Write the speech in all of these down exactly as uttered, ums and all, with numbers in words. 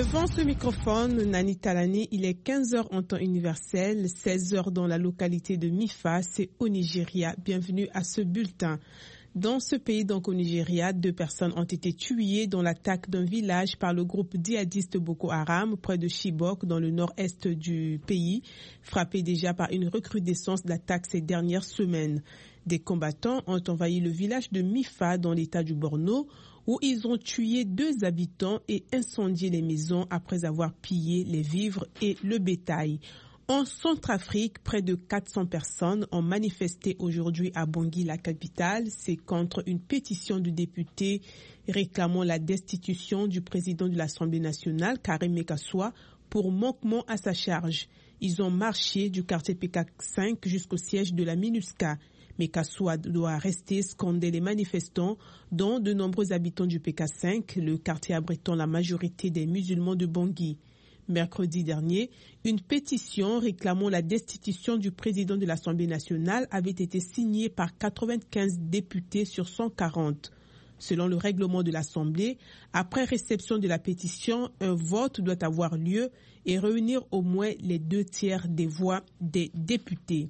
Devant ce microphone, Nani Talani, il est quinze heures en temps universel, seize heures dans la localité de Mifa, c'est au Nigeria. Bienvenue à ce bulletin. Dans ce pays, donc au Nigeria, deux personnes ont été tuées dans l'attaque d'un village par le groupe djihadiste Boko Haram près de Chibok dans le nord-est du pays, frappé déjà par une recrudescence d'attaques ces dernières semaines. Des combattants ont envahi le village de Mifa dans l'état du Borno, où ils ont tué deux habitants et incendié les maisons après avoir pillé les vivres et le bétail. En Centrafrique, près de quatre cents personnes ont manifesté aujourd'hui à Bangui, la capitale. C'est contre une pétition de députés réclamant la destitution du président de l'Assemblée nationale, Karim Mekassoua, pour manquement à sa charge. Ils ont marché du quartier P K cinq jusqu'au siège de la MINUSCA. Mekassoua doit rester, scandaient les manifestants, dont de nombreux habitants du P K cinq, le quartier abritant la majorité des musulmans de Bangui. Mercredi dernier, une pétition réclamant la destitution du président de l'Assemblée nationale avait été signée par quatre-vingt-quinze députés sur cent quarante. Selon le règlement de l'Assemblée, après réception de la pétition, un vote doit avoir lieu et réunir au moins les deux tiers des voix des députés.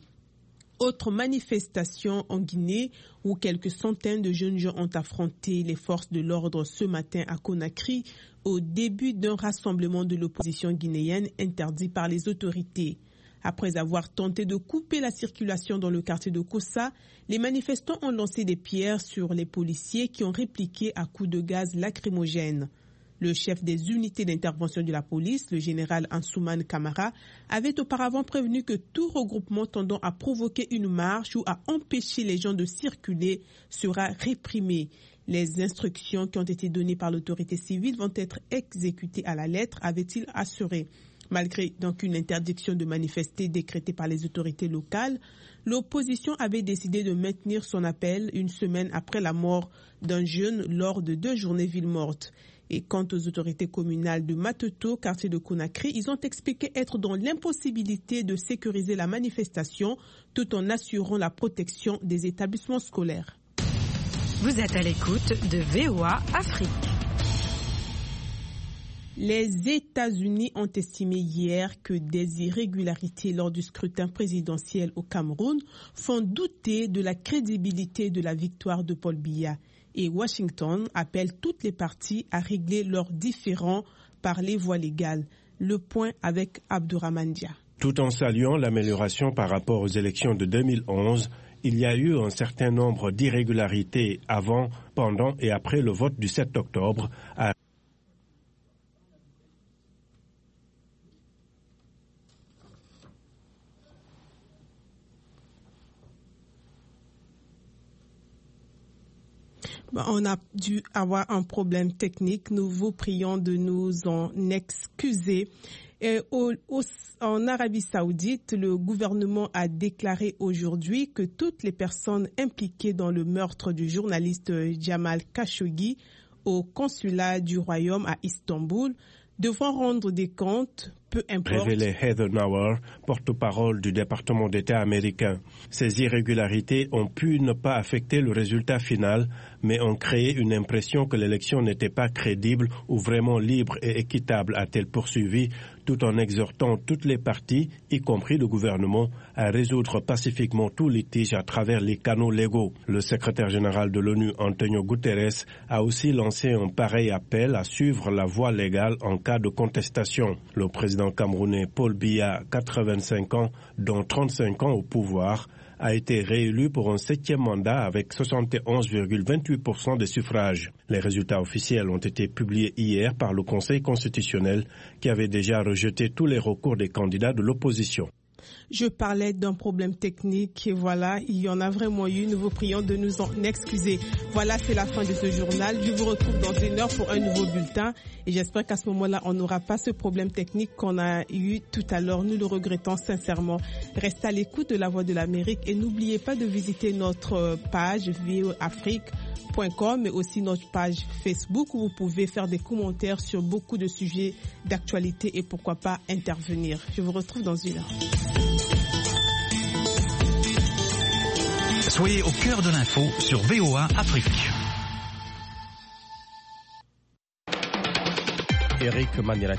Autre manifestation en Guinée où quelques centaines de jeunes gens ont affronté les forces de l'ordre ce matin à Conakry au début d'un rassemblement de l'opposition guinéenne interdit par les autorités. Après avoir tenté de couper la circulation dans le quartier de Kossa, les manifestants ont lancé des pierres sur les policiers qui ont répliqué à coups de gaz lacrymogène. Le chef des unités d'intervention de la police, le général Ansoumane Kamara, avait auparavant prévenu que tout regroupement tendant à provoquer une marche ou à empêcher les gens de circuler sera réprimé. Les instructions qui ont été données par l'autorité civile vont être exécutées à la lettre, avait-il assuré. Malgré donc une interdiction de manifester décrétée par les autorités locales, l'opposition avait décidé de maintenir son appel une semaine après la mort d'un jeune lors de deux journées ville morte. Et quant aux autorités communales de Mateto, quartier de Conakry, ils ont expliqué être dans l'impossibilité de sécuriser la manifestation tout en assurant la protection des établissements scolaires. Vous êtes à l'écoute de V O A Afrique. Les États-Unis ont estimé hier que des irrégularités lors du scrutin présidentiel au Cameroun font douter de la crédibilité de la victoire de Paul Biya. Et Washington appelle toutes les parties à régler leurs différends par les voies légales. Le point avec Abdourahmane Dia. Tout en saluant l'amélioration par rapport aux élections de deux mille onze, il y a eu un certain nombre d'irrégularités avant, pendant et après le vote du sept octobre à On a dû avoir un problème technique. Nous vous prions de nous en excuser. Et au, au, en Arabie Saoudite, le gouvernement a déclaré aujourd'hui que toutes les personnes impliquées dans le meurtre du journaliste Jamal Khashoggi au consulat du Royaume à Istanbul devront rendre des comptes, peu importe. Révélé Heather Nauer, porte-parole du département d'État américain. Ces irrégularités ont pu ne pas affecter le résultat final, mais ont créé une impression que l'élection n'était pas crédible ou vraiment libre et équitable, a-t-elle poursuivi, tout en exhortant toutes les parties, y compris le gouvernement, à résoudre pacifiquement tout litige à travers les canaux légaux. Le secrétaire général de l'ONU, Antonio Guterres, a aussi lancé un pareil appel à suivre la voie légale en cas de contestation. Le président camerounais Paul Biya, quatre-vingt-cinq ans, dont trente-cinq ans au pouvoir, a été réélu pour un septième mandat avec soixante et onze virgule vingt-huit pour cent des suffrages. Les résultats officiels ont été publiés hier par le Conseil constitutionnel qui avait déjà rejeté tous les recours des candidats de l'opposition. Je parlais d'un problème technique et voilà, il y en a vraiment eu. Nous vous prions de nous en excuser. Voilà, c'est la fin de ce journal. Je vous retrouve dans une heure pour un nouveau bulletin et j'espère qu'à ce moment-là, on n'aura pas ce problème technique qu'on a eu tout à l'heure. Nous le regrettons sincèrement. Restez à l'écoute de La Voix de l'Amérique et n'oubliez pas de visiter notre page v o afrique point com mais aussi notre page Facebook où vous pouvez faire des commentaires sur beaucoup de sujets d'actualité et pourquoi pas intervenir. Je vous retrouve dans une heure. Soyez au cœur de l'info sur V O A Afrique. Eric Maniera.